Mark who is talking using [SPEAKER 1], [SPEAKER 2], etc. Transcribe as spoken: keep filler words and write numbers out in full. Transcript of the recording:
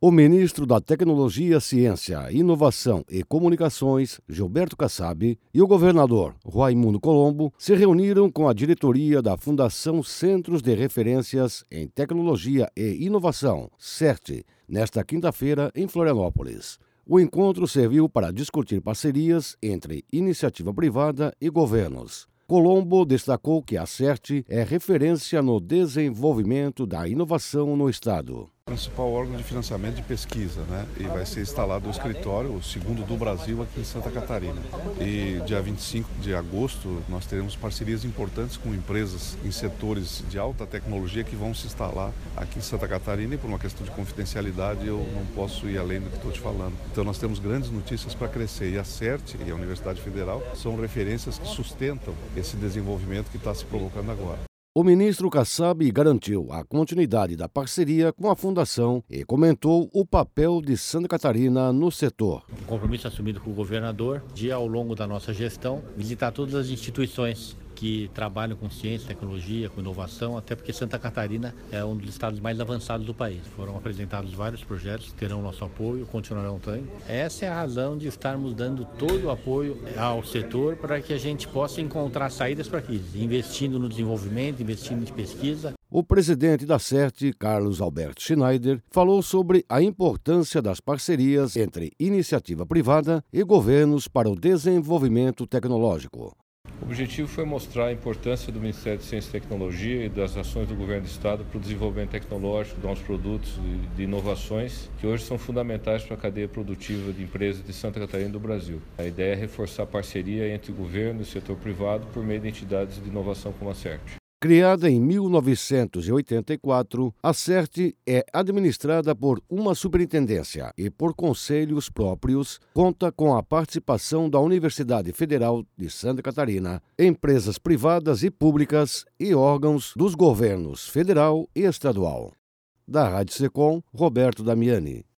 [SPEAKER 1] O ministro da Tecnologia, Ciência, Inovação e Comunicações, Gilberto Kassab, e o governador, Raimundo Colombo, se reuniram com a diretoria da Fundação Centros de Referências em Tecnologia e Inovação, CERT, nesta quinta-feira em Florianópolis. O encontro serviu para discutir parcerias entre iniciativa privada e governos. Colombo destacou que a CERT é referência no desenvolvimento da inovação no Estado.
[SPEAKER 2] O principal órgão de financiamento de pesquisa, né? E vai ser instalado o escritório, o segundo do Brasil, aqui em Santa Catarina. E dia vinte e cinco de agosto nós teremos parcerias importantes com empresas em setores de alta tecnologia que vão se instalar aqui em Santa Catarina, e por uma questão de confidencialidade eu não posso ir além do que estou te falando. Então nós temos grandes notícias para crescer, e a CERT e a Universidade Federal são referências que sustentam esse desenvolvimento que está se provocando agora.
[SPEAKER 1] O ministro Kassab garantiu a continuidade da parceria com a Fundação e comentou o papel de Santa Catarina no setor.
[SPEAKER 3] Um compromisso assumido com o governador de, ao longo da nossa gestão, visitar todas as instituições que trabalham com ciência, tecnologia, com inovação, até porque Santa Catarina é um dos estados mais avançados do país. Foram apresentados vários projetos que terão nosso apoio, continuarão tendo. Essa é a razão de estarmos dando todo o apoio ao setor para que a gente possa encontrar saídas para a crise, investindo no desenvolvimento, investindo em pesquisa.
[SPEAKER 1] O presidente da CERT, Carlos Alberto Schneider, falou sobre a importância das parcerias entre iniciativa privada e governos para o desenvolvimento tecnológico.
[SPEAKER 4] O objetivo foi mostrar a importância do Ministério de Ciência e Tecnologia e das ações do governo do Estado para o desenvolvimento tecnológico de novos produtos e de inovações que hoje são fundamentais para a cadeia produtiva de empresas de Santa Catarina e do Brasil. A ideia é reforçar a parceria entre o governo e o setor privado por meio de entidades de inovação como a CERT.
[SPEAKER 1] Criada em mil novecentos e oitenta e quatro, a CERT é administrada por uma superintendência e por conselhos próprios, conta com a participação da Universidade Federal de Santa Catarina, empresas privadas e públicas e órgãos dos governos federal e estadual. Da Rádio Secom, Roberto Damiani.